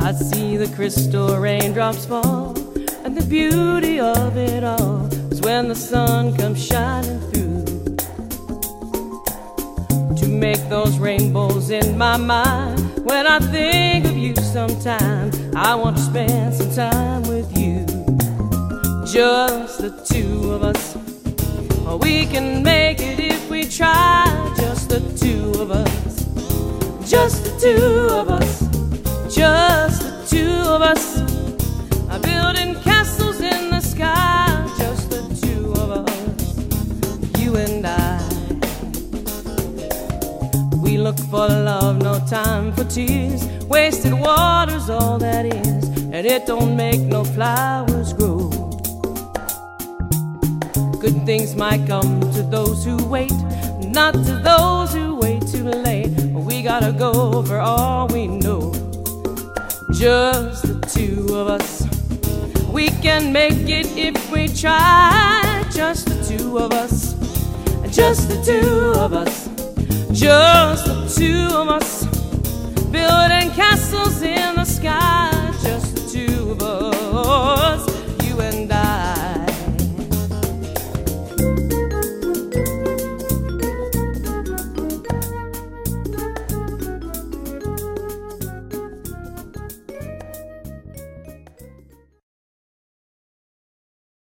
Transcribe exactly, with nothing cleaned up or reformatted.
I see the crystal raindrops fall, and the beauty of it all is when the sun comes shining through to make those rainbows in my mind. When I think of you sometime, I want to spend some time with you. Just the two of us, we can make it if we try. Just the two of us, just the two of us, just the two of us, I'm building castles in the sky. Just the two of us, you and I. We look for love, no time for tears. Wasted water's all that is, and it don't make no flowers grow. Good things might come to those who wait, not to those who wait too late. We gotta go for all we know. Just the two of us, we can make it if we try. Just the two of us, just the two of us, just the two of us, building castles in